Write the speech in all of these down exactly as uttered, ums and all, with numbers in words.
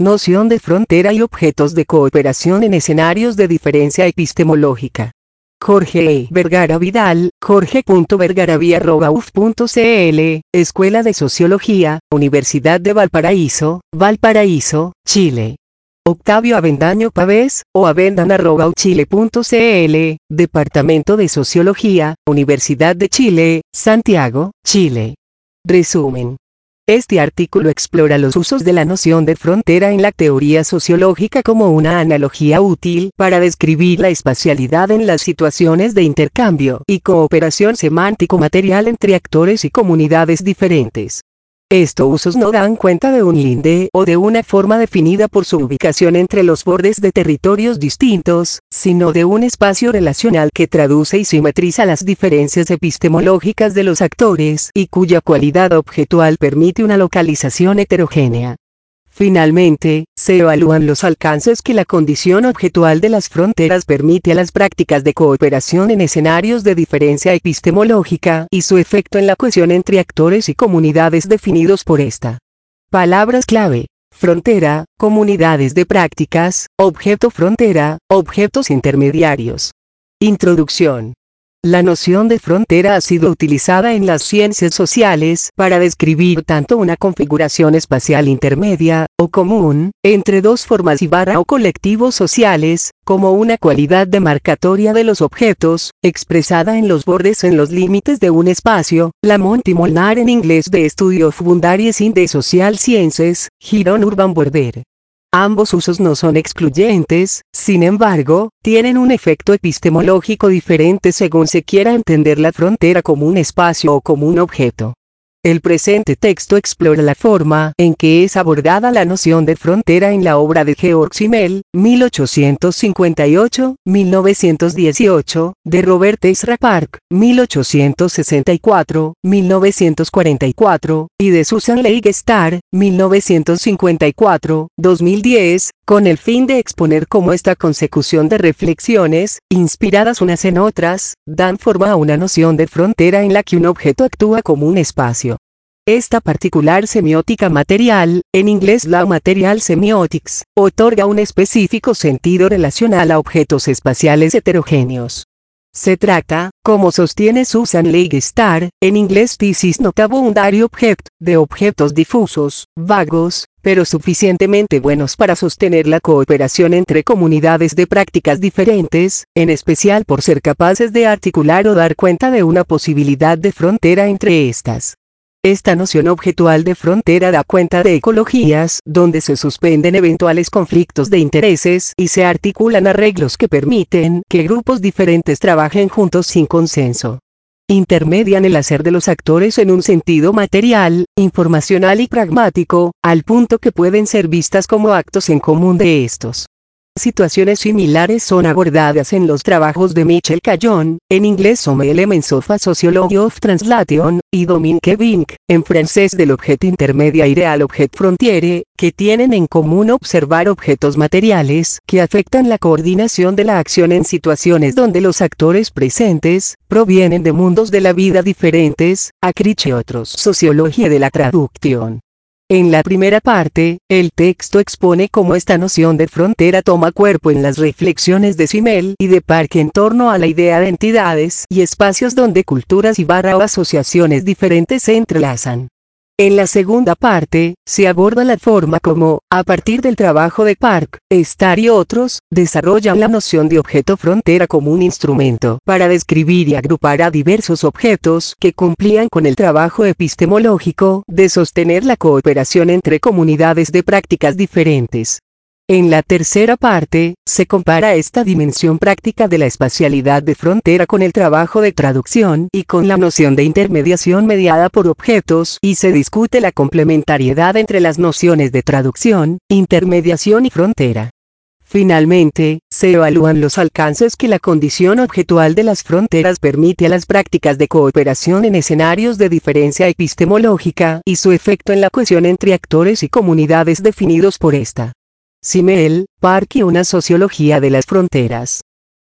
Noción de frontera y objetos de cooperación en escenarios de diferencia epistemológica. Jorge E. Vergara Vidal, jorge punto vergaravi arroba u f punto c l, Escuela de Sociología, Universidad de Valparaíso, Valparaíso, Chile. Octavio Avendaño Pavés, o avendan arroba u chile punto c l, Departamento de Sociología, Universidad de Chile, Santiago, Chile. Resumen. Este artículo explora los usos de la noción de frontera en la teoría sociológica como una analogía útil para describir la espacialidad en las situaciones de intercambio y cooperación semántico-material entre actores y comunidades diferentes. Estos usos no dan cuenta de un linde o de una forma definida por su ubicación entre los bordes de territorios distintos, sino de un espacio relacional que traduce y simetriza las diferencias epistemológicas de los actores y cuya cualidad objetual permite una localización heterogénea. Finalmente, se evalúan los alcances que la condición objetual de las fronteras permite a las prácticas de cooperación en escenarios de diferencia epistemológica y su efecto en la cohesión entre actores y comunidades definidos por esta. Palabras clave: frontera, comunidades de prácticas, objeto frontera, objetos intermediarios. Introducción. La noción de frontera ha sido utilizada en las ciencias sociales para describir tanto una configuración espacial intermedia, o común, entre dos formas y barra o colectivos sociales, como una cualidad demarcatoria de los objetos, expresada en los bordes en los límites de un espacio. Lamont y Molnar en inglés de Study of Boundaries in the Social Sciences, Giron Urban Border. Ambos usos no son excluyentes, sin embargo, tienen un efecto epistemológico diferente según se quiera entender la frontera como un espacio o como un objeto. El presente texto explora la forma en que es abordada la noción de frontera en la obra de Georg Simmel, mil ochocientos cincuenta y ocho a mil novecientos dieciocho, de Robert Ezra Park, mil ochocientos sesenta y cuatro a mil novecientos cuarenta y cuatro, y de Susan Leigh Starr, mil novecientos cincuenta y cuatro a dos mil diez, con el fin de exponer cómo esta consecución de reflexiones, inspiradas unas en otras, dan forma a una noción de frontera en la que un objeto actúa como un espacio. Esta particular semiótica material, en inglés la Material Semiotics, otorga un específico sentido relacional a objetos espaciales heterogéneos. Se trata, como sostiene Susan Leigh Starr, en inglés This is not a boundary object, de objetos difusos, vagos, pero suficientemente buenos para sostener la cooperación entre comunidades de prácticas diferentes, en especial por ser capaces de articular o dar cuenta de una posibilidad de frontera entre estas. Esta noción objetual de frontera da cuenta de ecologías donde se suspenden eventuales conflictos de intereses y se articulan arreglos que permiten que grupos diferentes trabajen juntos sin consenso. Intermedian el hacer de los actores en un sentido material, informacional y pragmático, al punto que pueden ser vistas como actos en común de estos. Situaciones similares son abordadas en los trabajos de Michel Caillon, en inglés Some Elements of a Sociology of Translation, y Dominique Vink, en francés del Objet intermédiaire à l'objet frontière, que tienen en común observar objetos materiales que afectan la coordinación de la acción en situaciones donde los actores presentes provienen de mundos de la vida diferentes, a Critch y otros. Sociología de la traducción. En la primera parte, el texto expone cómo esta noción de frontera toma cuerpo en las reflexiones de Simmel y de Park en torno a la idea de entidades y espacios donde culturas y barra o asociaciones diferentes se entrelazan. En la segunda parte, se aborda la forma como, a partir del trabajo de Park, Starr y otros, desarrollan la noción de objeto frontera como un instrumento para describir y agrupar a diversos objetos que cumplían con el trabajo epistemológico de sostener la cooperación entre comunidades de prácticas diferentes. En la tercera parte, se compara esta dimensión práctica de la espacialidad de frontera con el trabajo de traducción y con la noción de intermediación mediada por objetos y se discute la complementariedad entre las nociones de traducción, intermediación y frontera. Finalmente, se evalúan los alcances que la condición objetual de las fronteras permite a las prácticas de cooperación en escenarios de diferencia epistemológica y su efecto en la cohesión entre actores y comunidades definidos por esta. Simmel, Park y una sociología de las fronteras.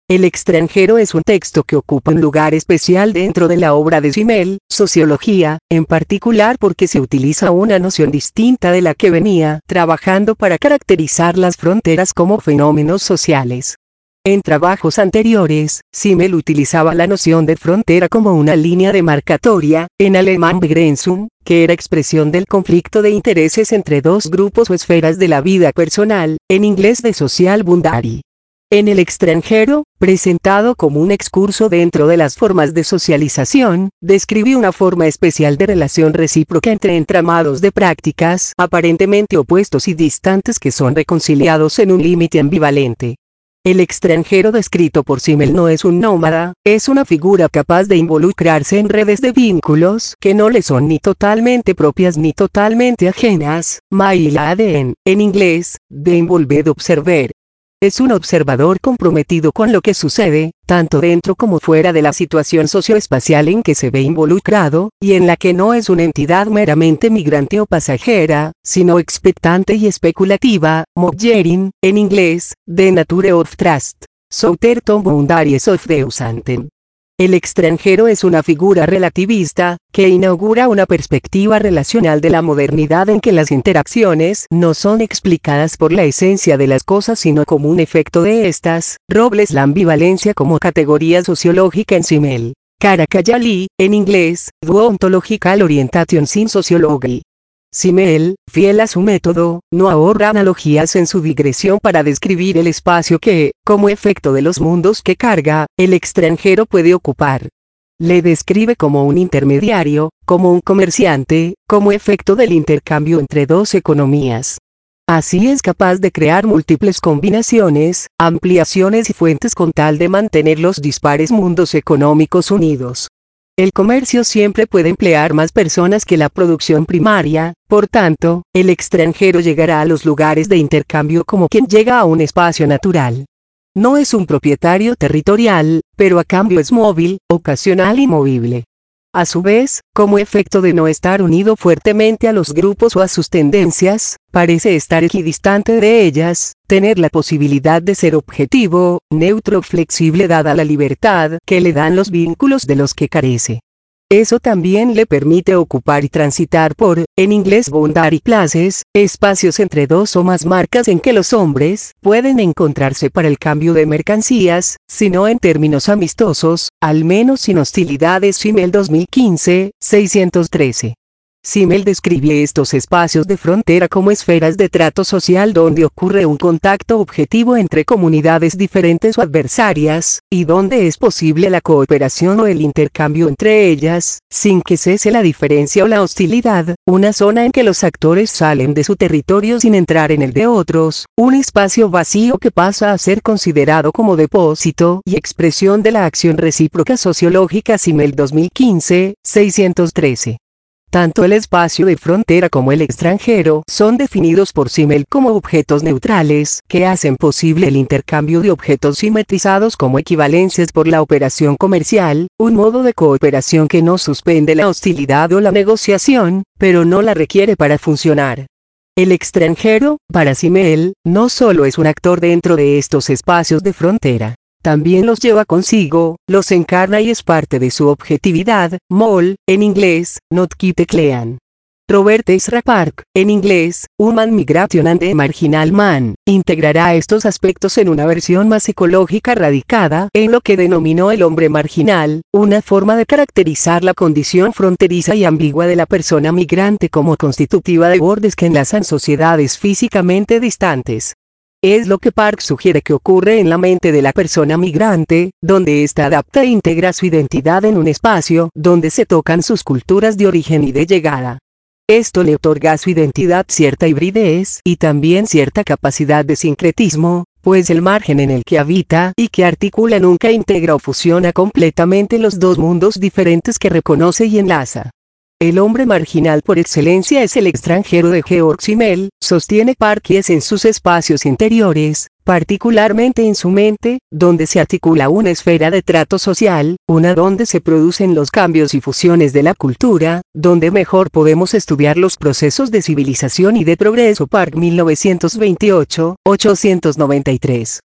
El extranjero es un texto que ocupa un lugar especial dentro de la obra de Simmel, Sociología, en particular porque se utiliza una noción distinta de la que venía trabajando para caracterizar las fronteras como fenómenos sociales. En trabajos anteriores, Simmel utilizaba la noción de frontera como una línea demarcatoria, en alemán Begrenzung, que era expresión del conflicto de intereses entre dos grupos o esferas de la vida personal, en inglés de social boundary. En el extranjero, presentado como un excurso dentro de las formas de socialización, describe una forma especial de relación recíproca entre entramados de prácticas aparentemente opuestos y distantes que son reconciliados en un límite ambivalente. El extranjero descrito por Simmel no es un nómada, es una figura capaz de involucrarse en redes de vínculos que no le son ni totalmente propias ni totalmente ajenas, Mailaden, en inglés, de Involved Observer. Es un observador comprometido con lo que sucede, tanto dentro como fuera de la situación socioespacial en que se ve involucrado, y en la que no es una entidad meramente migrante o pasajera, sino expectante y especulativa, Moggering, en inglés, The Nature of Trust, Souterton Boundaries of Deusanten. El extranjero es una figura relativista, que inaugura una perspectiva relacional de la modernidad en que las interacciones no son explicadas por la esencia de las cosas sino como un efecto de estas. Robles la ambivalencia como categoría sociológica en Simmel. Karakayali, en inglés, Ontological Orientations in Sociology. Simmel, fiel a su método, no ahorra analogías en su digresión para describir el espacio que, como efecto de los mundos que carga, el extranjero puede ocupar. Le describe como un intermediario, como un comerciante, como efecto del intercambio entre dos economías. Así es capaz de crear múltiples combinaciones, ampliaciones y fuentes con tal de mantener los dispares mundos económicos unidos. El comercio siempre puede emplear más personas que la producción primaria, por tanto, el extranjero llegará a los lugares de intercambio como quien llega a un espacio natural. No es un propietario territorial, pero a cambio es móvil, ocasional y movible. A su vez, como efecto de no estar unido fuertemente a los grupos o a sus tendencias, parece estar equidistante de ellas, tener la posibilidad de ser objetivo, neutro o flexible dada la libertad que le dan los vínculos de los que carece. Eso también le permite ocupar y transitar por, en inglés boundary places, espacios entre dos o más marcas en que los hombres pueden encontrarse para el cambio de mercancías, si no en términos amistosos, al menos sin hostilidades. Simmel dos mil quince, seiscientos trece. Simmel describe estos espacios de frontera como esferas de trato social donde ocurre un contacto objetivo entre comunidades diferentes o adversarias, y donde es posible la cooperación o el intercambio entre ellas, sin que cese la diferencia o la hostilidad, una zona en que los actores salen de su territorio sin entrar en el de otros, un espacio vacío que pasa a ser considerado como depósito y expresión de la acción recíproca sociológica. Simmel dos mil quince, seiscientos trece. Tanto el espacio de frontera como el extranjero son definidos por Simmel como objetos neutrales que hacen posible el intercambio de objetos simetrizados como equivalencias por la operación comercial, un modo de cooperación que no suspende la hostilidad o la negociación, pero no la requiere para funcionar. El extranjero, para Simmel, no solo es un actor dentro de estos espacios de frontera. También los lleva consigo, los encarna y es parte de su objetividad. Moll, en inglés, Not Kite Clean. Robert Ezra Park, en inglés, Human Migration and the Marginal Man, integrará estos aspectos en una versión más ecológica radicada en lo que denominó el hombre marginal, una forma de caracterizar la condición fronteriza y ambigua de la persona migrante como constitutiva de bordes que enlazan sociedades físicamente distantes. Es lo que Park sugiere que ocurre en la mente de la persona migrante, donde ésta adapta e integra su identidad en un espacio donde se tocan sus culturas de origen y de llegada. Esto le otorga a su identidad cierta hibridez y también cierta capacidad de sincretismo, pues el margen en el que habita y que articula nunca integra o fusiona completamente los dos mundos diferentes que reconoce y enlaza. El hombre marginal por excelencia es el extranjero de Georg Simmel, sostiene Park, y es en sus espacios interiores, particularmente en su mente, donde se articula una esfera de trato social, una donde se producen los cambios y fusiones de la cultura, donde mejor podemos estudiar los procesos de civilización y de progreso. Park mil novecientos veintiocho, ochocientos noventa y tres.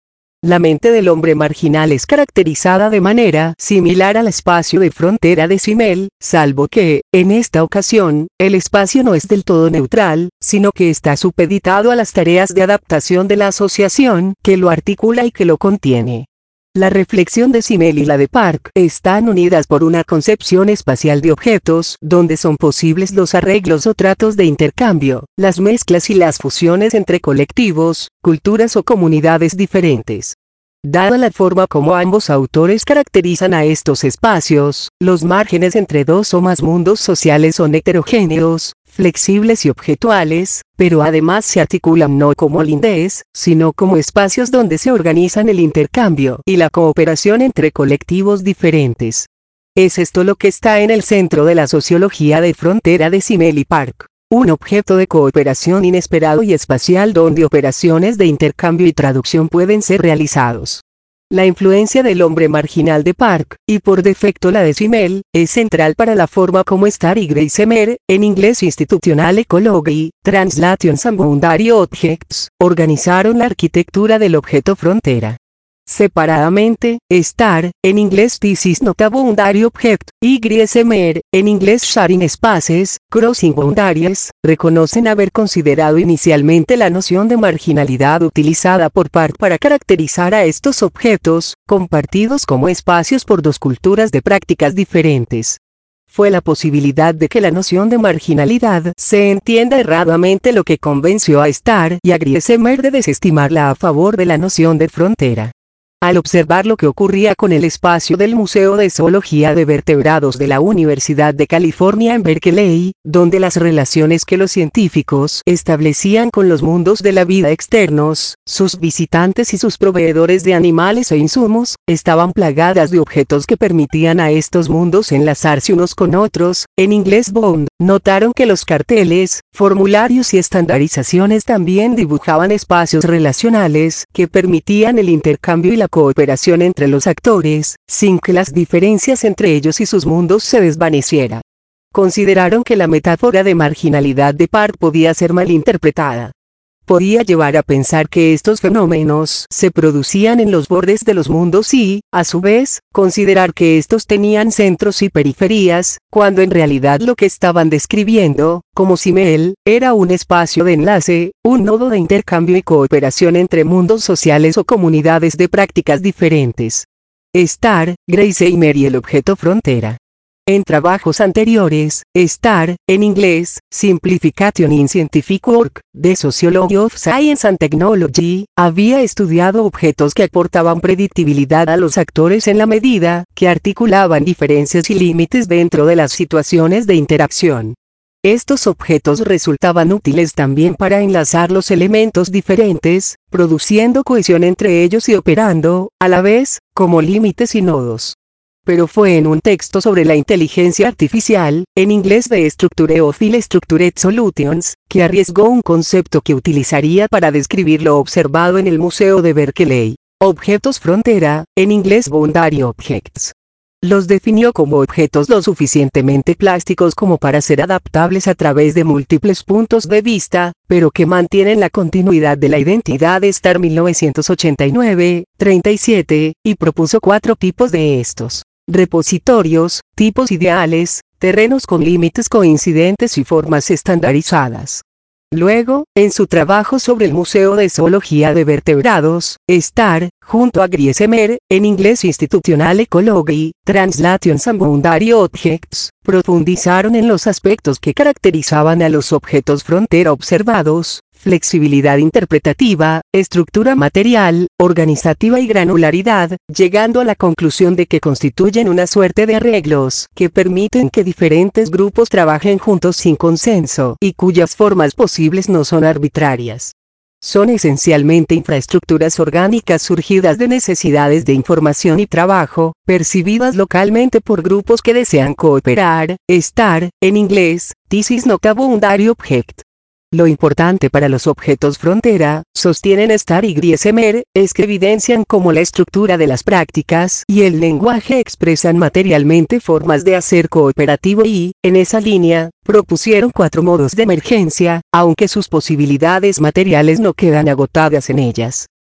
La mente del hombre marginal es caracterizada de manera similar al espacio de frontera de Simmel, salvo que, en esta ocasión, el espacio no es del todo neutral, sino que está supeditado a las tareas de adaptación de la asociación que lo articula y que lo contiene. La reflexión de Simmel y la de Park están unidas por una concepción espacial de objetos, donde son posibles los arreglos o tratos de intercambio, las mezclas y las fusiones entre colectivos, culturas o comunidades diferentes. Dada la forma como ambos autores caracterizan a estos espacios, los márgenes entre dos o más mundos sociales son heterogéneos, flexibles y objetuales, pero además se articulan no como lindes, sino como espacios donde se organizan el intercambio y la cooperación entre colectivos diferentes. Es esto lo que está en el centro de la sociología de frontera de Simmel y Park. Un objeto de cooperación inesperado y espacial donde operaciones de intercambio y traducción pueden ser realizados. La influencia del hombre marginal de Park, y por defecto la de Simmel, es central para la forma como Starr y Grace-Mer, en inglés Institutional Ecology, Translations and Boundary Objects, organizaron la arquitectura del objeto frontera. Separadamente, Starr, en inglés Thesis Not a Boundary Object, y Grace-Mer, en inglés Sharing Spaces, Crossing Boundaries, reconocen haber considerado inicialmente la noción de marginalidad utilizada por Park para caracterizar a estos objetos, compartidos como espacios por dos culturas de prácticas diferentes. Fue la posibilidad de que la noción de marginalidad se entienda erradamente lo que convenció a Starr y a Grace-Mer de desestimarla a favor de la noción de frontera. Al observar lo que ocurría con el espacio del Museo de Zoología de Vertebrados de la Universidad de California en Berkeley, donde las relaciones que los científicos establecían con los mundos de la vida externos, sus visitantes y sus proveedores de animales e insumos, estaban plagadas de objetos que permitían a estos mundos enlazarse unos con otros, en inglés bound, notaron que los carteles, formularios y estandarizaciones también dibujaban espacios relacionales que permitían el intercambio y la cooperación entre los actores, sin que las diferencias entre ellos y sus mundos se desvaneciera. Consideraron que la metáfora de marginalidad de Park podía ser malinterpretada. Podía llevar a pensar que estos fenómenos se producían en los bordes de los mundos y, a su vez, considerar que estos tenían centros y periferias, cuando en realidad lo que estaban describiendo, como Simmel, era un espacio de enlace, un nodo de intercambio y cooperación entre mundos sociales o comunidades de prácticas diferentes. Starr, Grace-Mer y el objeto frontera. En trabajos anteriores, Starr, en inglés, Simplification in Scientific Work, The Sociology of Science and Technology, había estudiado objetos que aportaban predictibilidad a los actores en la medida que articulaban diferencias y límites dentro de las situaciones de interacción. Estos objetos resultaban útiles también para enlazar los elementos diferentes, produciendo cohesión entre ellos y operando, a la vez, como límites y nodos. Pero fue en un texto sobre la inteligencia artificial, en inglés de Structure of Ill-Structured Solutions, que arriesgó un concepto que utilizaría para describir lo observado en el Museo de Berkeley. Objetos frontera, en inglés Boundary Objects. Los definió como objetos lo suficientemente plásticos como para ser adaptables a través de múltiples puntos de vista, pero que mantienen la continuidad de la identidad de Starr mil novecientos ochenta y nueve, treinta y siete, y propuso cuatro tipos de estos: repositorios, tipos ideales, terrenos con límites coincidentes y formas estandarizadas. Luego, en su trabajo sobre el Museo de Zoología de Vertebrados, Starr, junto a Grace-Mer, en inglés Institutional Ecology, Translations and Boundary Objects, profundizaron en los aspectos que caracterizaban a los objetos frontera observados: flexibilidad interpretativa, estructura material, organizativa y granularidad, llegando a la conclusión de que constituyen una suerte de arreglos que permiten que diferentes grupos trabajen juntos sin consenso y cuyas formas posibles no son arbitrarias. Son esencialmente infraestructuras orgánicas surgidas de necesidades de información y trabajo, percibidas localmente por grupos que desean cooperar. Starr, en inglés, Thesis Not a Boundary Object. Lo importante para los objetos frontera, sostienen Starr y Grace-Mer, es que evidencian cómo la estructura de las prácticas y el lenguaje expresan materialmente formas de hacer cooperativo y, en esa línea, propusieron cuatro modos de emergencia, aunque sus posibilidades materiales no quedan agotadas en ellas.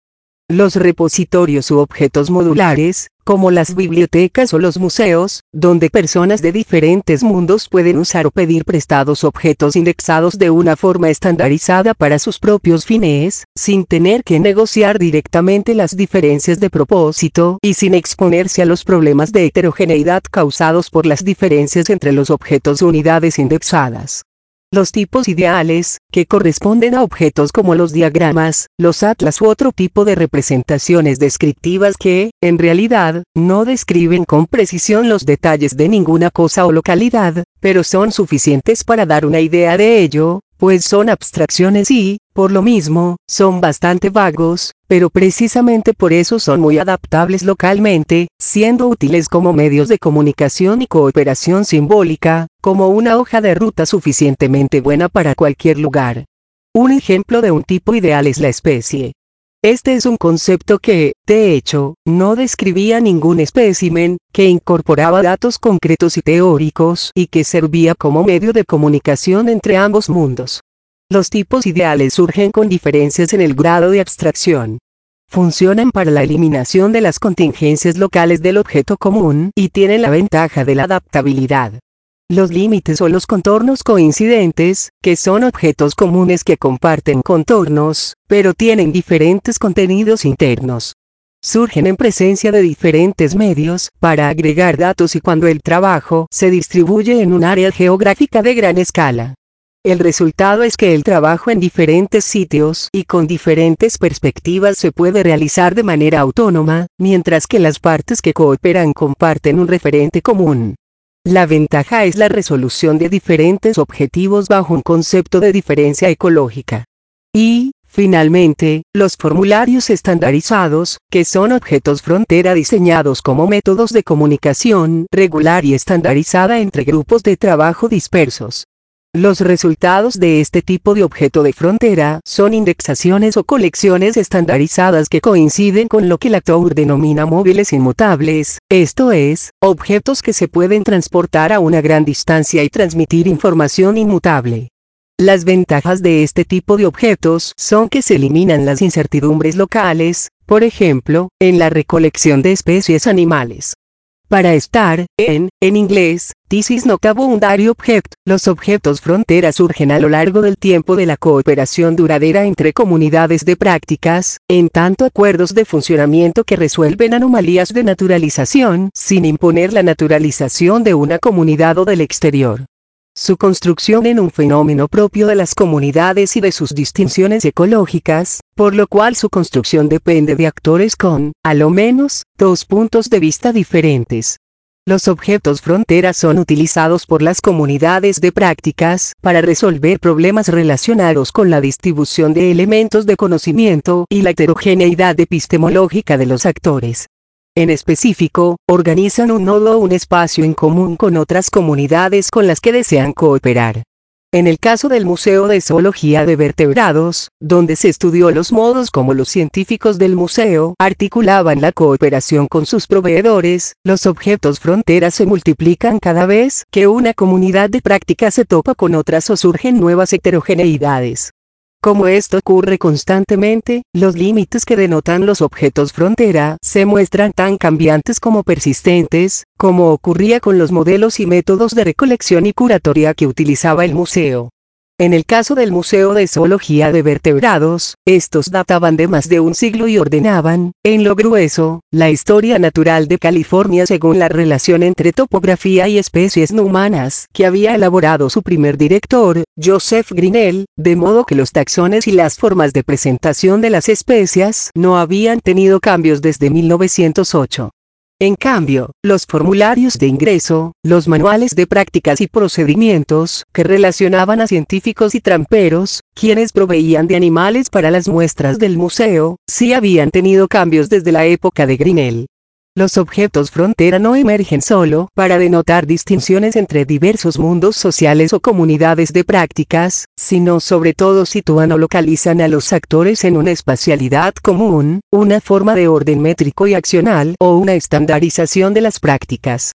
Los repositorios u objetos modulares, como las bibliotecas o los museos, donde personas de diferentes mundos pueden usar o pedir prestados objetos indexados de una forma estandarizada para sus propios fines, sin tener que negociar directamente las diferencias de propósito y sin exponerse a los problemas de heterogeneidad causados por las diferencias entre los objetos o unidades indexadas. Los tipos ideales, que corresponden a objetos como los diagramas, los atlas u otro tipo de representaciones descriptivas que, en realidad, no describen con precisión los detalles de ninguna cosa o localidad, pero son suficientes para dar una idea de ello, pues son abstracciones y, por lo mismo, son bastante vagos, pero precisamente por eso son muy adaptables localmente, siendo útiles como medios de comunicación y cooperación simbólica, como una hoja de ruta suficientemente buena para cualquier lugar. Un ejemplo de un tipo ideal es la especie. Este es un concepto que, de hecho, no describía ningún espécimen, que incorporaba datos concretos y teóricos y que servía como medio de comunicación entre ambos mundos. Los tipos ideales surgen con diferencias en el grado de abstracción. Funcionan para la eliminación de las contingencias locales del objeto común y tienen la ventaja de la adaptabilidad. Los límites o los contornos coincidentes, que son objetos comunes que comparten contornos, pero tienen diferentes contenidos internos. Surgen en presencia de diferentes medios, para agregar datos y cuando el trabajo se distribuye en un área geográfica de gran escala. El resultado es que el trabajo en diferentes sitios y con diferentes perspectivas se puede realizar de manera autónoma, mientras que las partes que cooperan comparten un referente común. La ventaja es la resolución de diferentes objetivos bajo un concepto de diferencia ecológica. Y, finalmente, los formularios estandarizados, que son objetos frontera diseñados como métodos de comunicación regular y estandarizada entre grupos de trabajo dispersos. Los resultados de este tipo de objeto de frontera son indexaciones o colecciones estandarizadas que coinciden con lo que Latour denomina móviles inmutables, esto es, objetos que se pueden transportar a una gran distancia y transmitir información inmutable. Las ventajas de este tipo de objetos son que se eliminan las incertidumbres locales, por ejemplo, en la recolección de especies animales. Para estar, en, en inglés, this is not a boundary object, los objetos frontera surgen a lo largo del tiempo de la cooperación duradera entre comunidades de prácticas, en tanto acuerdos de funcionamiento que resuelven anomalías de naturalización, sin imponer la naturalización de una comunidad o del exterior. Su construcción en un fenómeno propio de las comunidades y de sus distinciones ecológicas, por lo cual su construcción depende de actores con, a lo menos, dos puntos de vista diferentes. Los objetos frontera son utilizados por las comunidades de prácticas para resolver problemas relacionados con la distribución de elementos de conocimiento y la heterogeneidad epistemológica de los actores. En específico, organizan un nodo o un espacio en común con otras comunidades con las que desean cooperar. En el caso del Museo de Zoología de Vertebrados, donde se estudió los modos como los científicos del museo articulaban la cooperación con sus proveedores, los objetos frontera se multiplican cada vez que una comunidad de práctica se topa con otras o surgen nuevas heterogeneidades. Como esto ocurre constantemente, los límites que denotan los objetos frontera se muestran tan cambiantes como persistentes, como ocurría con los modelos y métodos de recolección y curatoria que utilizaba el museo. En el caso del Museo de Zoología de Vertebrados, estos databan de más de un siglo y ordenaban, en lo grueso, la historia natural de California según la relación entre topografía y especies no humanas que había elaborado su primer director, Joseph Grinnell, de modo que los taxones y las formas de presentación de las especies no habían tenido cambios desde mil novecientos ocho. En cambio, los formularios de ingreso, los manuales de prácticas y procedimientos, que relacionaban a científicos y tramperos, quienes proveían de animales para las muestras del museo, sí habían tenido cambios desde la época de Grinnell. Los objetos frontera no emergen solo para denotar distinciones entre diversos mundos sociales o comunidades de prácticas, sino sobre todo sitúan o localizan a los actores en una espacialidad común, una forma de orden métrico y accional o una estandarización de las prácticas.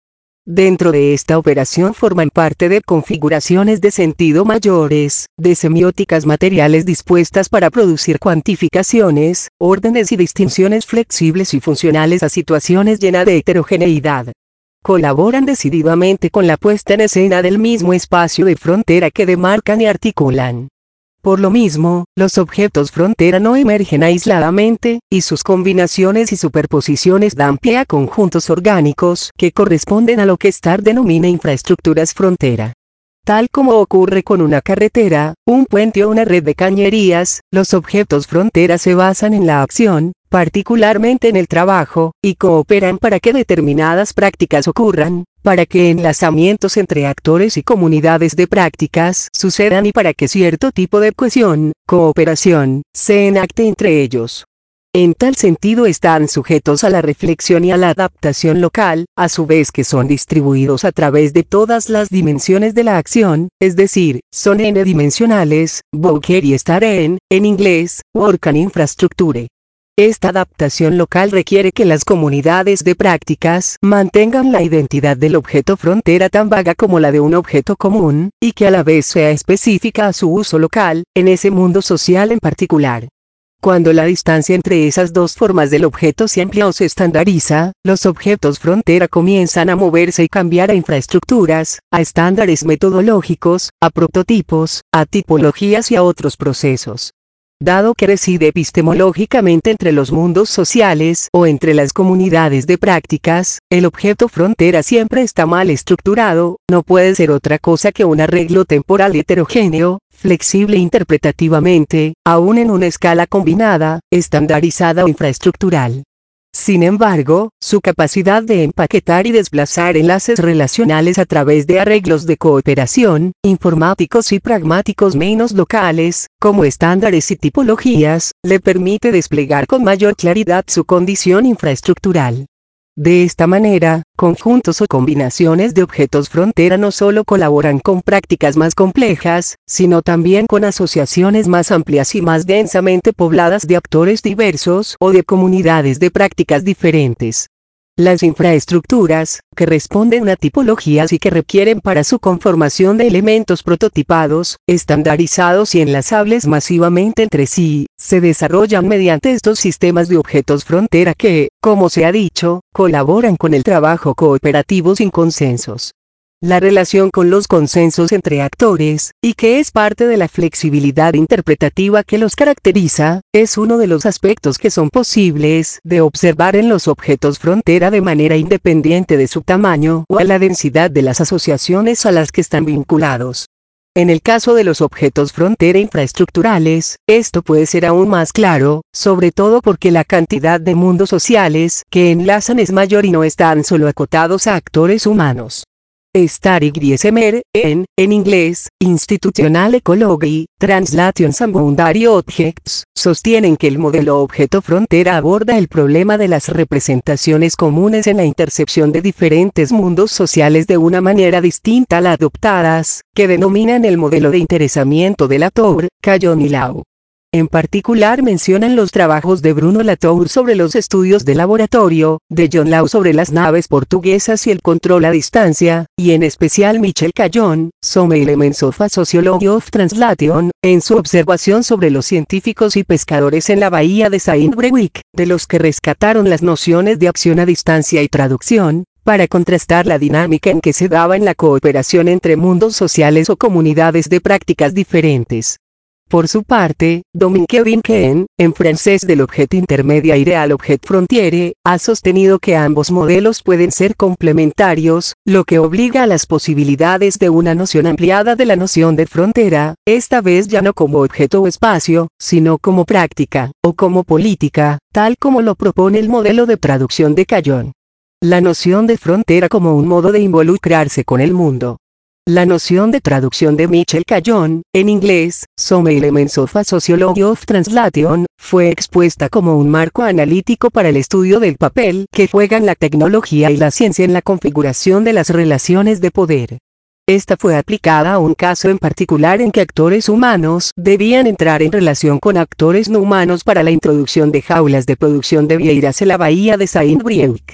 Dentro de esta operación forman parte de configuraciones de sentido mayores, de semióticas materiales dispuestas para producir cuantificaciones, órdenes y distinciones flexibles y funcionales a situaciones llenas de heterogeneidad. Colaboran decididamente con la puesta en escena del mismo espacio de frontera que demarcan y articulan. Por lo mismo, los objetos frontera no emergen aisladamente, y sus combinaciones y superposiciones dan pie a conjuntos orgánicos que corresponden a lo que Starr denomina infraestructuras frontera. Tal como ocurre con una carretera, un puente o una red de cañerías, los objetos frontera se basan en la acción, particularmente en el trabajo, y cooperan para que determinadas prácticas ocurran, para que enlazamientos entre actores y comunidades de prácticas sucedan y para que cierto tipo de cohesión, cooperación, se enacte entre ellos. En tal sentido están sujetos a la reflexión y a la adaptación local, a su vez que son distribuidos a través de todas las dimensiones de la acción, es decir, son n-dimensionales, Bowker y Starr en, en inglés, Work and Infrastructure. Esta adaptación local requiere que las comunidades de prácticas mantengan la identidad del objeto frontera tan vaga como la de un objeto común, y que a la vez sea específica a su uso local, en ese mundo social en particular. Cuando la distancia entre esas dos formas del objeto se amplía o se estandariza, los objetos frontera comienzan a moverse y cambiar a infraestructuras, a estándares metodológicos, a prototipos, a tipologías y a otros procesos. Dado que reside epistemológicamente entre los mundos sociales o entre las comunidades de prácticas, el objeto frontera siempre está mal estructurado, no puede ser otra cosa que un arreglo temporal heterogéneo, flexible interpretativamente, aún en una escala combinada, estandarizada o infraestructural. Sin embargo, su capacidad de empaquetar y desplazar enlaces relacionales a través de arreglos de cooperación, informáticos y pragmáticos menos locales, como estándares y tipologías, le permite desplegar con mayor claridad su condición infraestructural. De esta manera, conjuntos o combinaciones de objetos frontera no solo colaboran con prácticas más complejas, sino también con asociaciones más amplias y más densamente pobladas de actores diversos o de comunidades de prácticas diferentes. Las infraestructuras, que responden a tipologías y que requieren para su conformación de elementos prototipados, estandarizados y enlazables masivamente entre sí, se desarrollan mediante estos sistemas de objetos frontera que, como se ha dicho, colaboran con el trabajo cooperativo sin consensos. La relación con los consensos entre actores, y que es parte de la flexibilidad interpretativa que los caracteriza, es uno de los aspectos que son posibles de observar en los objetos frontera de manera independiente de su tamaño o a la densidad de las asociaciones a las que están vinculados. En el caso de los objetos frontera infraestructurales, esto puede ser aún más claro, sobre todo porque la cantidad de mundos sociales que enlazan es mayor y no están solo acotados a actores humanos. Starr y Griesemer, en, en inglés, Institutional Ecology, Translations and Boundary Objects, sostienen que el modelo objeto frontera aborda el problema de las representaciones comunes en la intercepción de diferentes mundos sociales de una manera distinta a la adoptadas, que denominan el modelo de interesamiento de Latour, Callon y Lau. En particular mencionan los trabajos de Bruno Latour sobre los estudios de laboratorio, de John Lau sobre las naves portuguesas y el control a distancia, y en especial Michel Callon, Some Elements of a Sociology of Translation, en su observación sobre los científicos y pescadores en la bahía de Saint-Brieuc, de los que rescataron las nociones de acción a distancia y traducción, para contrastar la dinámica en que se daba en la cooperación entre mundos sociales o comunidades de prácticas diferentes. Por su parte, Dominique Vinquen, en francés del objet intermédiaire al objet frontiere, ha sostenido que ambos modelos pueden ser complementarios, lo que obliga a las posibilidades de una noción ampliada de la noción de frontera, esta vez ya no como objeto o espacio, sino como práctica, o como política, tal como lo propone el modelo de traducción de Callon. La noción de frontera como un modo de involucrarse con el mundo. La noción de traducción de Michel Callon, en inglés, Some Elements of a Sociology of Translation, fue expuesta como un marco analítico para el estudio del papel que juegan la tecnología y la ciencia en la configuración de las relaciones de poder. Esta fue aplicada a un caso en particular en que actores humanos debían entrar en relación con actores no humanos para la introducción de jaulas de producción de vieiras en la bahía de Saint-Brieuc.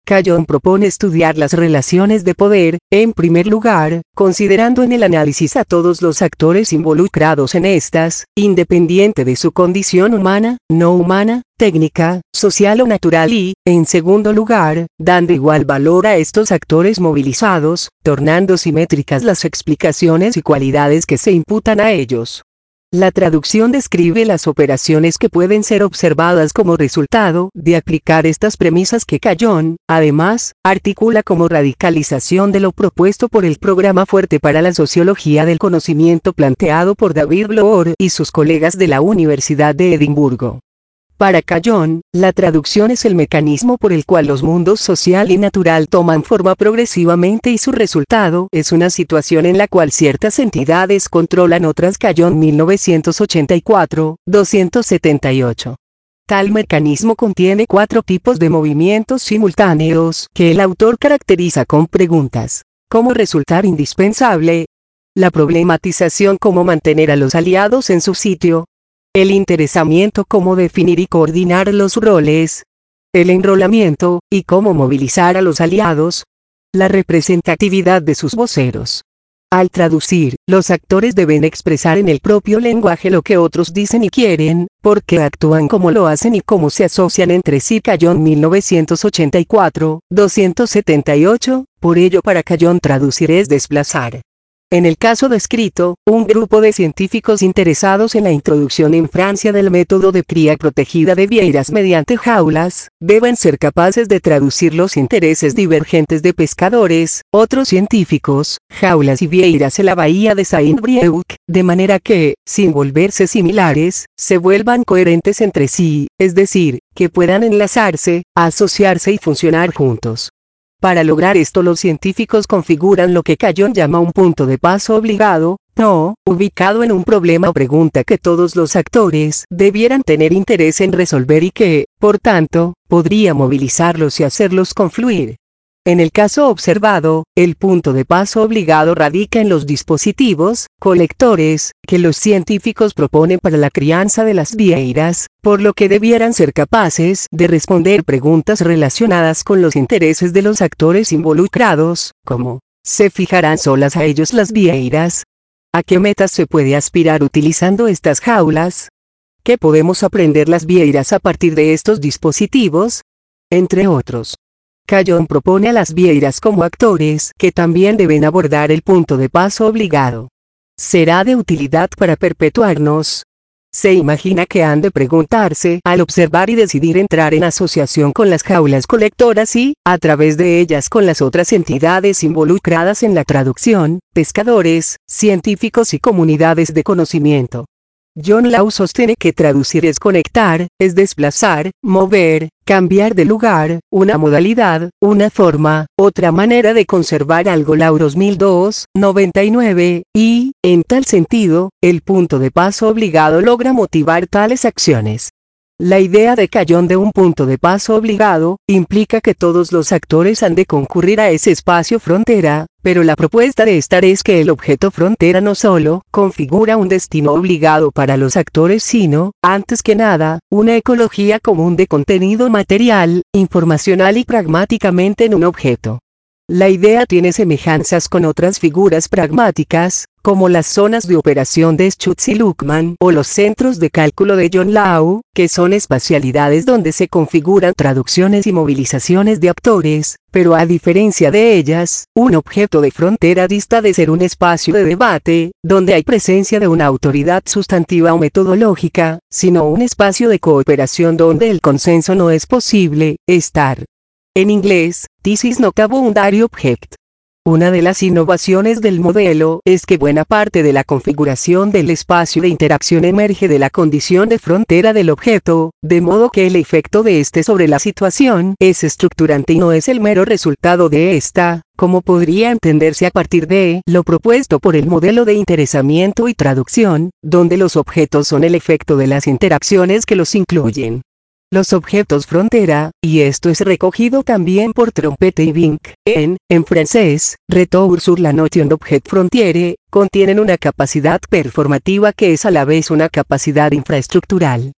Callón propone estudiar las relaciones de poder, en primer lugar, considerando en el análisis a todos los actores involucrados en estas, independiente de su condición humana, no humana, técnica, social o natural y, en segundo lugar, dando igual valor a estos actores movilizados, tornando simétricas las explicaciones y cualidades que se imputan a ellos. La traducción describe las operaciones que pueden ser observadas como resultado de aplicar estas premisas que Callón, además, articula como radicalización de lo propuesto por el programa fuerte para la sociología del conocimiento planteado por David Bloor y sus colegas de la Universidad de Edimburgo. Para Callón, la traducción es el mecanismo por el cual los mundos social y natural toman forma progresivamente y su resultado es una situación en la cual ciertas entidades controlan otras. Callón mil novecientos ochenta y cuatro, doscientos setenta y ocho. Tal mecanismo contiene cuatro tipos de movimientos simultáneos que el autor caracteriza con preguntas. ¿Cómo resultar indispensable? La problematización, cómo mantener a los aliados en su sitio. El interesamiento, cómo definir y coordinar los roles. El enrolamiento, y cómo movilizar a los aliados. La representatividad de sus voceros. Al traducir, los actores deben expresar en el propio lenguaje lo que otros dicen y quieren, por qué actúan como lo hacen y cómo se asocian entre sí. Callón mil novecientos ochenta y cuatro, doscientos setenta y ocho, por ello para Callón traducir es desplazar. En el caso descrito, un grupo de científicos interesados en la introducción en Francia del método de cría protegida de vieiras mediante jaulas, deben ser capaces de traducir los intereses divergentes de pescadores, otros científicos, jaulas y vieiras en la bahía de Saint-Brieuc, de manera que, sin volverse similares, se vuelvan coherentes entre sí, es decir, que puedan enlazarse, asociarse y funcionar juntos. Para lograr esto los científicos configuran lo que Callón llama un punto de paso obligado, no, ubicado en un problema o pregunta que todos los actores debieran tener interés en resolver y que, por tanto, podría movilizarlos y hacerlos confluir. En el caso observado, el punto de paso obligado radica en los dispositivos, colectores, que los científicos proponen para la crianza de las vieiras, por lo que debieran ser capaces de responder preguntas relacionadas con los intereses de los actores involucrados, como, ¿se fijarán solas a ellos las vieiras? ¿A qué metas se puede aspirar utilizando estas jaulas? ¿Qué podemos aprender las vieiras a partir de estos dispositivos? Entre otros. Callón propone a las vieiras como actores que también deben abordar el punto de paso obligado. ¿Será de utilidad para perpetuarnos? Se imagina que han de preguntarse al observar y decidir entrar en asociación con las jaulas colectoras y, a través de ellas con las otras entidades involucradas en la traducción, pescadores, científicos y comunidades de conocimiento. John Law sostiene que traducir es conectar, es desplazar, mover, cambiar de lugar, una modalidad, una forma, otra manera de conservar algo. Law dos mil dos, noventa y nueve, y, en tal sentido, el punto de paso obligado logra motivar tales acciones. La idea de Callón de un punto de paso obligado, implica que todos los actores han de concurrir a ese espacio frontera, pero la propuesta de estar es que el objeto frontera no solo configura un destino obligado para los actores sino, antes que nada, una ecología común de contenido material, informacional y pragmáticamente en un objeto. La idea tiene semejanzas con otras figuras pragmáticas, como las zonas de operación de Schutz y Luckmann o los centros de cálculo de John Law, que son espacialidades donde se configuran traducciones y movilizaciones de actores, pero a diferencia de ellas, un objeto de frontera dista de ser un espacio de debate, donde hay presencia de una autoridad sustantiva o metodológica, sino un espacio de cooperación donde el consenso no es posible, estar. En inglés, this is not a boundary object. Una de las innovaciones del modelo es que buena parte de la configuración del espacio de interacción emerge de la condición de frontera del objeto, de modo que el efecto de este sobre la situación es estructurante y no es el mero resultado de esta, como podría entenderse a partir de lo propuesto por el modelo de interesamiento y traducción, donde los objetos son el efecto de las interacciones que los incluyen. Los objetos frontera, y esto es recogido también por Trompete y Vink, en, en francés, Retour sur la notion d'objet frontiere, contienen una capacidad performativa que es a la vez una capacidad infraestructural.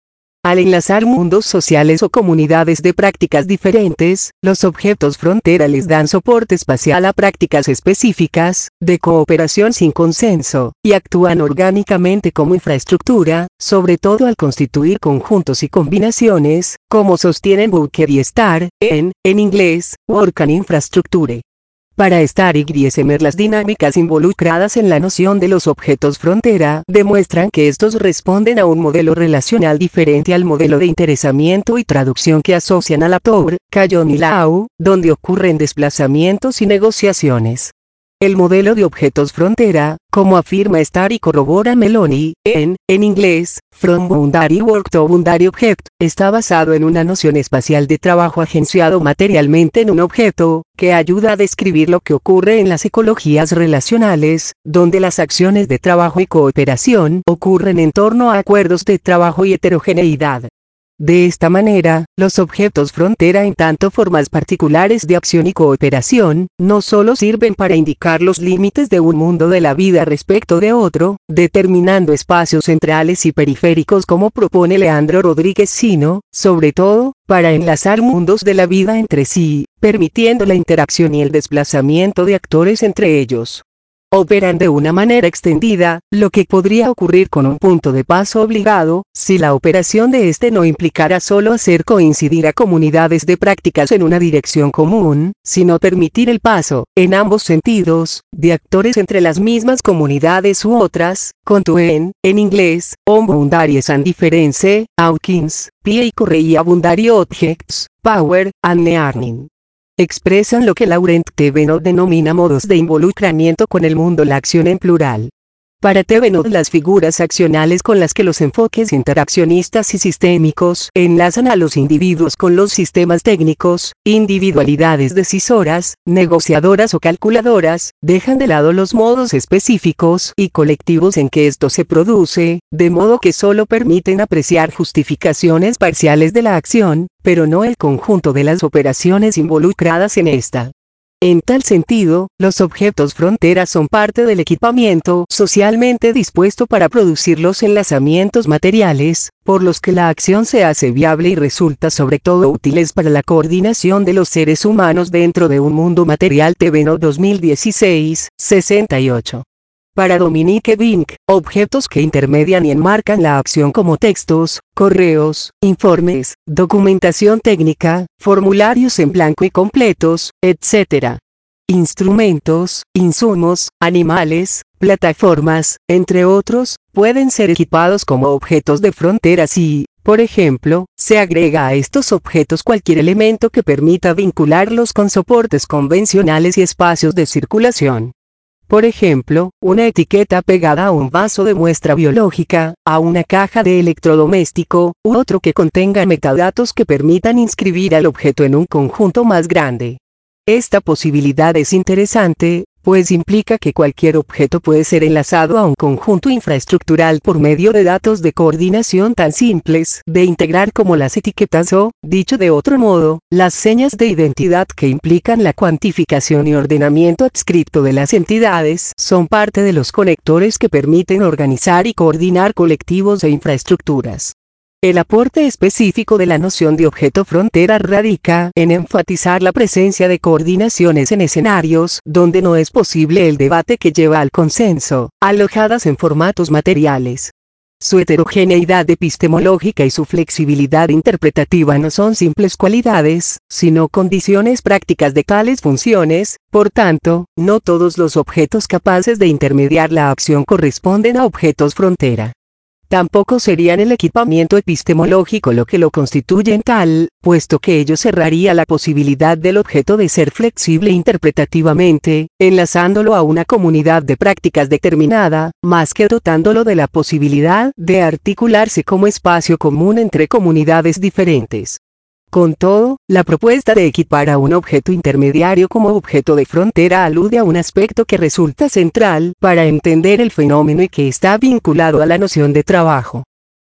Al enlazar mundos sociales o comunidades de prácticas diferentes, los objetos frontera les dan soporte espacial a prácticas específicas, de cooperación sin consenso, y actúan orgánicamente como infraestructura, sobre todo al constituir conjuntos y combinaciones, como sostienen Booker y Starr, en, en inglés, Work and Infrastructure. Para Starr y Griesemer, las dinámicas involucradas en la noción de los objetos frontera demuestran que estos responden a un modelo relacional diferente al modelo de interesamiento y traducción que asocian a Latour, Callon y Lau, donde ocurren desplazamientos y negociaciones. El modelo de objetos frontera, como afirma Starr y corrobora Meloni, en, en inglés, From Boundary Work to Boundary Object, está basado en una noción espacial de trabajo agenciado materialmente en un objeto, que ayuda a describir lo que ocurre en las ecologías relacionales, donde las acciones de trabajo y cooperación ocurren en torno a acuerdos de trabajo y heterogeneidad. De esta manera, los objetos frontera en tanto formas particulares de acción y cooperación, no solo sirven para indicar los límites de un mundo de la vida respecto de otro, determinando espacios centrales y periféricos como propone Leandro Rodríguez, sino, sobre todo, para enlazar mundos de la vida entre sí, permitiendo la interacción y el desplazamiento de actores entre ellos. Operan de una manera extendida, lo que podría ocurrir con un punto de paso obligado, si la operación de este no implicara solo hacer coincidir a comunidades de prácticas en una dirección común, sino permitir el paso, en ambos sentidos, de actores entre las mismas comunidades u otras, contuen, en inglés, on boundaries and difference, Hawkins, P. y Correia boundary objects, power, and learning. Expresan lo que Laurent Thévenot denomina modos de involucramiento con el mundo, la acción en plural. Para Thévenot, las figuras accionales con las que los enfoques interaccionistas y sistémicos enlazan a los individuos con los sistemas técnicos, individualidades decisoras, negociadoras o calculadoras, dejan de lado los modos específicos y colectivos en que esto se produce, de modo que solo permiten apreciar justificaciones parciales de la acción, pero no el conjunto de las operaciones involucradas en esta. En tal sentido, los objetos frontera son parte del equipamiento socialmente dispuesto para producir los enlazamientos materiales, por los que la acción se hace viable y resulta sobre todo útiles para la coordinación de los seres humanos dentro de un mundo material. Thévenot dos mil dieciséis, sesenta y ocho. Para Dominique Vink, objetos que intermedian y enmarcan la acción como textos, correos, informes, documentación técnica, formularios en blanco y completos, etcétera. Instrumentos, insumos, animales, plataformas, entre otros, pueden ser equipados como objetos de frontera si, por ejemplo, se agrega a estos objetos cualquier elemento que permita vincularlos con soportes convencionales y espacios de circulación. Por ejemplo, una etiqueta pegada a un vaso de muestra biológica, a una caja de electrodoméstico, u otro que contenga metadatos que permitan inscribir al objeto en un conjunto más grande. Esta posibilidad es interesante, pues implica que cualquier objeto puede ser enlazado a un conjunto infraestructural por medio de datos de coordinación tan simples de integrar como las etiquetas o, dicho de otro modo, las señas de identidad que implican la cuantificación y ordenamiento adscripto de las entidades, son parte de los conectores que permiten organizar y coordinar colectivos e infraestructuras. El aporte específico de la noción de objeto frontera radica en enfatizar la presencia de coordinaciones en escenarios donde no es posible el debate que lleva al consenso, alojadas en formatos materiales. Su heterogeneidad epistemológica y su flexibilidad interpretativa no son simples cualidades, sino condiciones prácticas de tales funciones. Por tanto, no todos los objetos capaces de intermediar la acción corresponden a objetos frontera. Tampoco serían el equipamiento epistemológico lo que lo constituye en tal, puesto que ello cerraría la posibilidad del objeto de ser flexible interpretativamente, enlazándolo a una comunidad de prácticas determinada, más que dotándolo de la posibilidad de articularse como espacio común entre comunidades diferentes. Con todo, la propuesta de equipar a un objeto intermediario como objeto de frontera alude a un aspecto que resulta central para entender el fenómeno y que está vinculado a la noción de trabajo.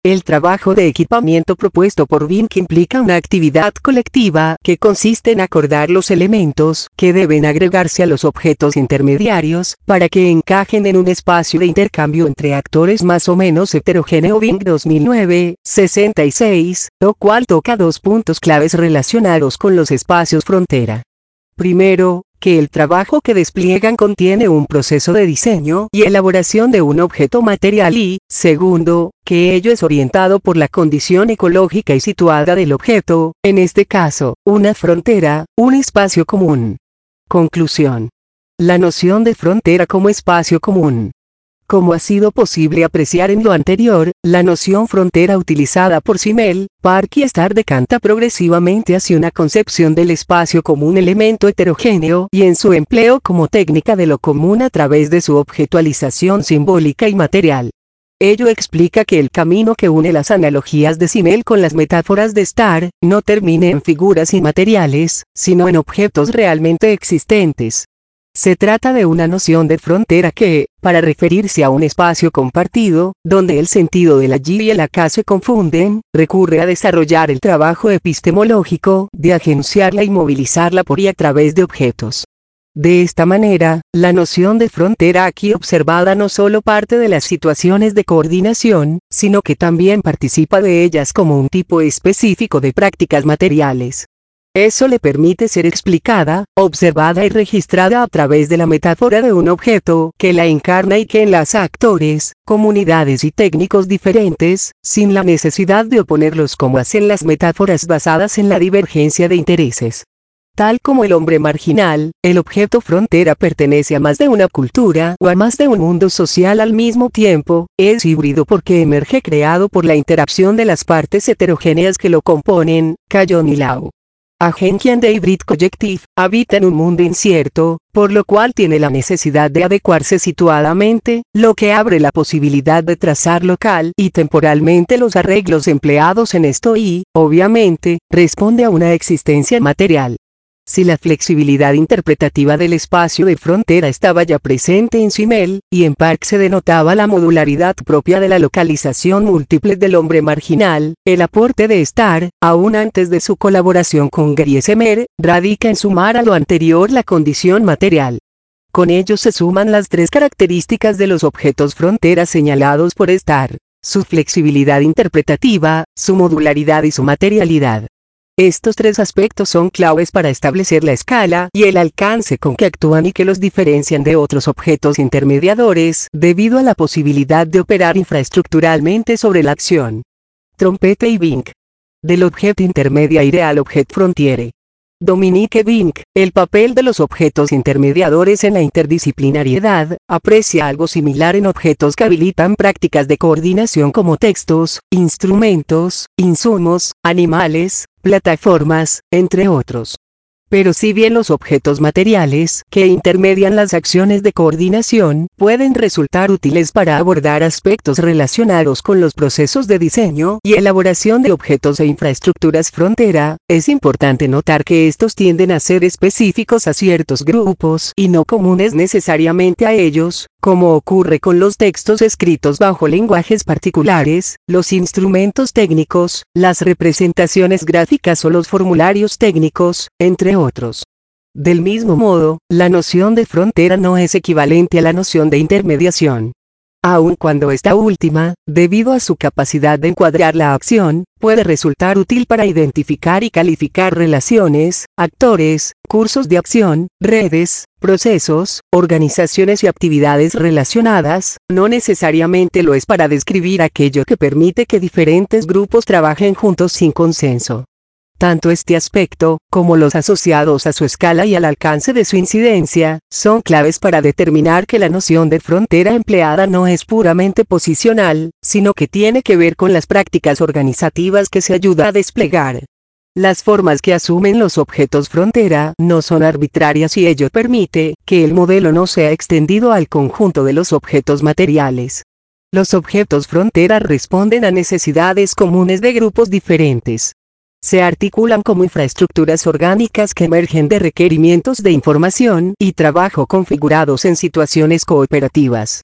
El trabajo de equipamiento propuesto por Vink implica una actividad colectiva que consiste en acordar los elementos que deben agregarse a los objetos intermediarios para que encajen en un espacio de intercambio entre actores más o menos heterogéneo. Vink dos mil nueve, sesenta y seis, lo cual toca dos puntos claves relacionados con los espacios frontera. Primero, que el trabajo que despliegan contiene un proceso de diseño y elaboración de un objeto material y, segundo, que ello es orientado por la condición ecológica y situada del objeto, en este caso, una frontera, un espacio común. Conclusión. La noción de frontera como espacio común. Como ha sido posible apreciar en lo anterior, la noción frontera utilizada por Simmel, Park y Starr decanta progresivamente hacia una concepción del espacio como un elemento heterogéneo y en su empleo como técnica de lo común a través de su objetualización simbólica y material. Ello explica que el camino que une las analogías de Simmel con las metáforas de Starr, no termine en figuras inmateriales, sino en objetos realmente existentes. Se trata de una noción de frontera que, para referirse a un espacio compartido, donde el sentido del allí y el acá se confunden, recurre a desarrollar el trabajo epistemológico de agenciarla y movilizarla por y a través de objetos. De esta manera, la noción de frontera aquí observada no solo parte de las situaciones de coordinación, sino que también participa de ellas como un tipo específico de prácticas materiales. Eso le permite ser explicada, observada y registrada a través de la metáfora de un objeto que la encarna y que enlaza a actores, comunidades y técnicos diferentes, sin la necesidad de oponerlos como hacen las metáforas basadas en la divergencia de intereses. Tal como el hombre marginal, el objeto frontera pertenece a más de una cultura o a más de un mundo social al mismo tiempo, es híbrido porque emerge creado por la interacción de las partes heterogéneas que lo componen. Cayon y Lau. Agencia de Hybrid Collective, habita en un mundo incierto, por lo cual tiene la necesidad de adecuarse situadamente, lo que abre la posibilidad de trazar local y temporalmente los arreglos empleados en esto y, obviamente, responde a una existencia material. Si la flexibilidad interpretativa del espacio de frontera estaba ya presente en Simmel, y en Park se denotaba la modularidad propia de la localización múltiple del hombre marginal, el aporte de Starr, aún antes de su colaboración con Griesemer, radica en sumar a lo anterior la condición material. Con ello se suman las tres características de los objetos frontera señalados por Starr: su flexibilidad interpretativa, su modularidad y su materialidad. Estos tres aspectos son claves para establecer la escala y el alcance con que actúan y que los diferencian de otros objetos intermediadores, debido a la posibilidad de operar infraestructuralmente sobre la acción. Trompete y Vink. Del objeto intermediaire al objeto frontiere. Dominique Vink, el papel de los objetos intermediadores en la interdisciplinariedad, aprecia algo similar en objetos que habilitan prácticas de coordinación como textos, instrumentos, insumos, animales, plataformas, entre otros. Pero si bien los objetos materiales que intermedian las acciones de coordinación pueden resultar útiles para abordar aspectos relacionados con los procesos de diseño y elaboración de objetos e infraestructuras frontera, es importante notar que estos tienden a ser específicos a ciertos grupos y no comunes necesariamente a ellos, como ocurre con los textos escritos bajo lenguajes particulares, los instrumentos técnicos, las representaciones gráficas o los formularios técnicos, entre otros. Del mismo modo, la noción de frontera no es equivalente a la noción de intermediación. Aun cuando esta última, debido a su capacidad de encuadrar la acción, puede resultar útil para identificar y calificar relaciones, actores, cursos de acción, redes, procesos, organizaciones y actividades relacionadas, no necesariamente lo es para describir aquello que permite que diferentes grupos trabajen juntos sin consenso. Tanto este aspecto, como los asociados a su escala y al alcance de su incidencia, son claves para determinar que la noción de frontera empleada no es puramente posicional, sino que tiene que ver con las prácticas organizativas que se ayuda a desplegar. Las formas que asumen los objetos frontera no son arbitrarias y ello permite que el modelo no sea extendido al conjunto de los objetos materiales. Los objetos frontera responden a necesidades comunes de grupos diferentes. Se articulan como infraestructuras orgánicas que emergen de requerimientos de información y trabajo configurados en situaciones cooperativas.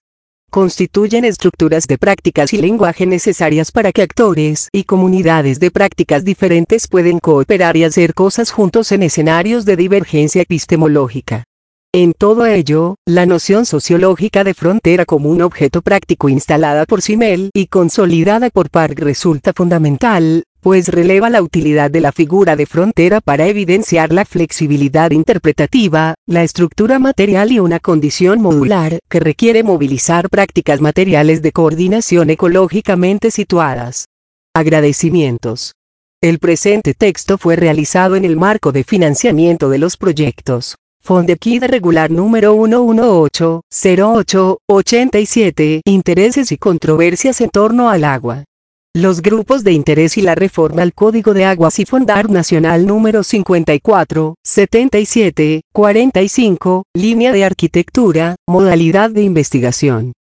constituyen estructuras de prácticas y lenguaje necesarias para que actores y comunidades de prácticas diferentes puedan cooperar y hacer cosas juntos en escenarios de divergencia epistemológica. En todo ello, la noción sociológica de frontera como un objeto práctico instalada por Simmel y consolidada por Park resulta fundamental, pues releva la utilidad de la figura de frontera para evidenciar la flexibilidad interpretativa, la estructura material y una condición modular que requiere movilizar prácticas materiales de coordinación ecológicamente situadas. Agradecimientos. El presente texto fue realizado en el marco de financiamiento de los proyectos Fondequide regular número uno uno ocho cero ocho ochenta y siete, Intereses y controversias en torno al agua. Los grupos de interés y la reforma al Código de Aguas y Fondar Nacional número cincuenta y cuatro setenta y siete cuarenta y cinco, línea de arquitectura, modalidad de investigación.